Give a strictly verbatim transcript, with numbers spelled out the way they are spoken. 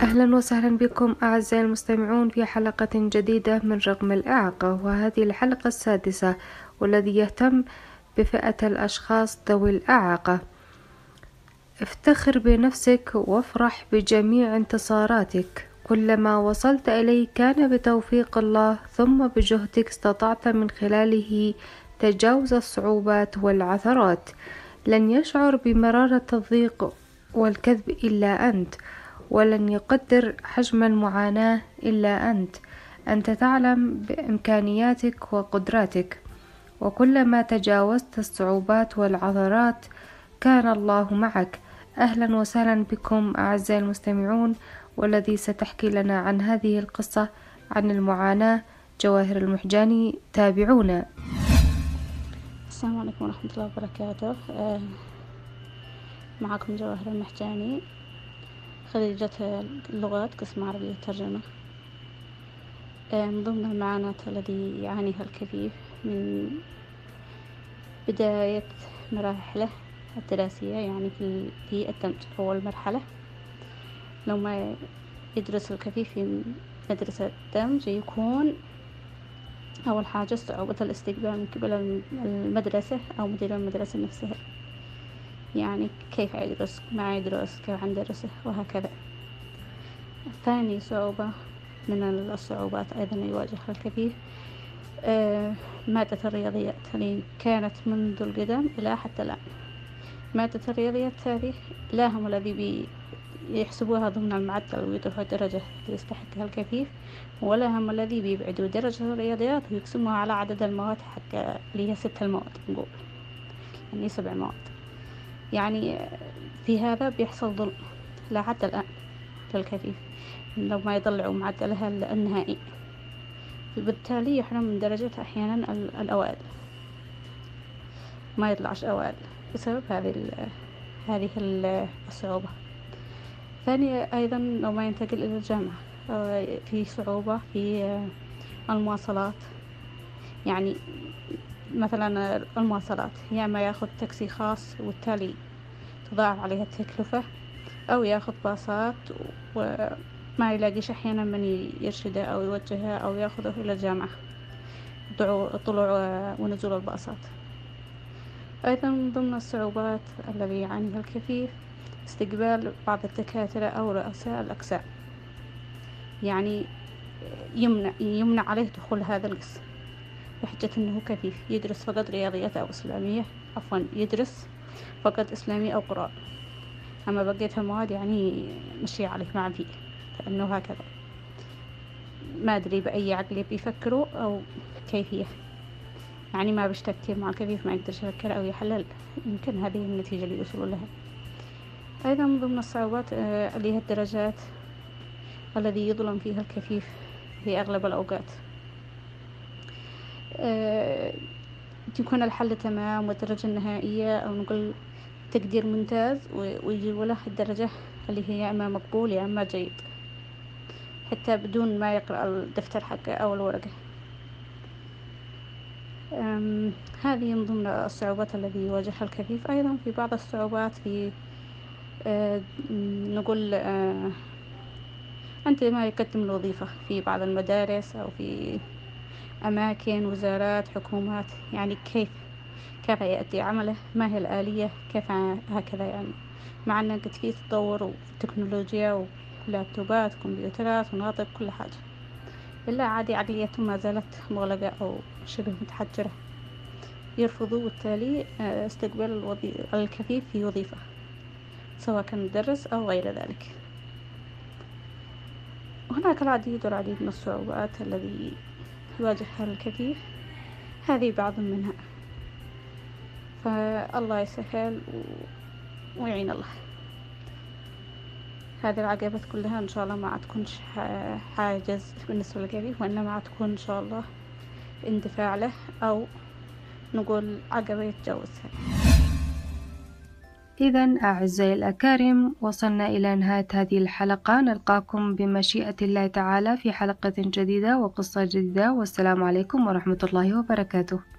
أهلا وسهلا بكم أعزائي المستمعون في حلقة جديدة من رغم الإعاقة، وهذه الحلقة السادسة والذي يهتم بفئة الأشخاص ذوي الإعاقة. افتخر بنفسك وافرح بجميع انتصاراتك، كلما وصلت إليه كان بتوفيق الله، ثم بجهدك استطعت من خلاله تجاوز الصعوبات والعثرات. لن يشعر بمرارة الضيق والكذب إلا أنت، ولن يقدر حجم المعاناة إلا أنت. أنت تعلم بإمكانياتك وقدراتك، وكلما تجاوزت الصعوبات والعثرات كان الله معك. أهلا وسهلا بكم أعزائي المستمعون، والذي ستحكي لنا عن هذه القصة عن المعاناة جواهر المحجاني. تابعونا. السلام عليكم ورحمة الله وبركاته. آه معكم جواهر المحجاني، خريجة اللغات قسم عربية ترجمة. آه من ضمن المعاناة الذي يعانيها الكفيف من بداية مراحله الدراسية، يعني في في الدمج أول مرحلة. لو ما يدرس الكفيف في مدرسة الدمج يكون أول حاجة صعوبة الاستقبال من قبل المدرسة أو مدير المدرسة نفسها، يعني كيف يدرس، ما يدرس، كيف ندرسه، وهكذا. ثاني صعوبة من الصعوبات أيضا يواجهها الكفيف آه مادة الرياضيات، اللي كانت منذ القدم إلى حتى الآن. مادة الرياضيات هذه لا هم الذي بيحسبوها ضمن المعدل ويضيفوا درجة يستحقها الكفيف، ولا هم الذي بيبعدوا درجة الرياضيات ويقسموها على عدد المواد حق اللي هي ست المواد، نقول يعني سبع مواد. يعني في هذا بيحصل ظلم لا حتى الآن للكفيف، لو ما يطلعوا معدلها النهائي، بالتالي يحرم من درجة أحيانا الأوائل، ما يطلعش أوائل بسبب هذه هذه الصعوبة. ثانيا أيضا لو ما ينتقل إلى الجامعة في صعوبة في المواصلات، يعني مثلا المواصلات يا إما ياخذ تاكسي خاص وبالتالي تضاعف عليها التكلفة، أو ياخذ باصات وما يلاقيش أحيانا من يرشده أو يوجهه أو ياخذه إلى الجامعة، طلوع ونزول الباصات. أيضا من ضمن الصعوبات الذي يعانيها الكفيف استقبال بعض الدكاترة أو رؤساء الأقسام، يعني يمنع يمنع عليه دخول هذا القسم بحجة أنه كفيف، يدرس فقط رياضيات أو إسلامية، عفوا يدرس فقط إسلامي أو قرآن، أما بقية المواد يعني مشي عليه مع فيه، لأنه هكذا ما أدري بأي عقل بيفكروا أو كيفية، يعني ما بيشتكي مع الكفيف، ما يقدر يفكر أو يحلل، يمكن هذه النتيجة اللي يوصلوا لها. أيضا من ضمن الصعوبات اللي هي الدرجات الذي يظلم فيها الكفيف في أغلب الأوقات. أه تكون الحل تمام والدرجة النهائية أو نقول تقدير ممتاز، ويجيب له الدرجة اللي هي إما مقبول يا إما جيد، حتى بدون ما يقرأ الدفتر حقه أو الورقة. هذه من ضمن الصعوبات التي يواجهها الكفيف. أيضا في بعض الصعوبات في أه نقول أه عندما يقدم الوظيفة في بعض المدارس أو في أماكن وزارات حكومات، يعني كيف كيف يأتي عمله، ما هي الآلية، كيف هكذا، يعني مع أن قد في تطور وتكنولوجيا ولابتوبات وكمبيوترات وناطق كل حاجة، إلا عادي عقليتهم ما زالت مغلقة أو شبه متحجرة، يرفضوا بالتالي استقبال الوظيفة الكفيف في وظيفة سواء كان مدرس أو غير ذلك. هناك العديد والعديد من الصعوبات التي يواجهها الكفيف، هذه بعض منها، فالله يسهل ويعين الله. هذه العقبات كلها إن شاء الله ما تكونش حاجز بالنسبة للكفيف، وإنما تكون إن شاء الله اندفاع له أو نقول عقبة يتجاوزها. إذا أعزائي الأكارم، وصلنا إلى نهاية هذه الحلقة، نلقاكم بمشيئة الله تعالى في حلقة جديدة وقصة جديدة، والسلام عليكم ورحمة الله وبركاته.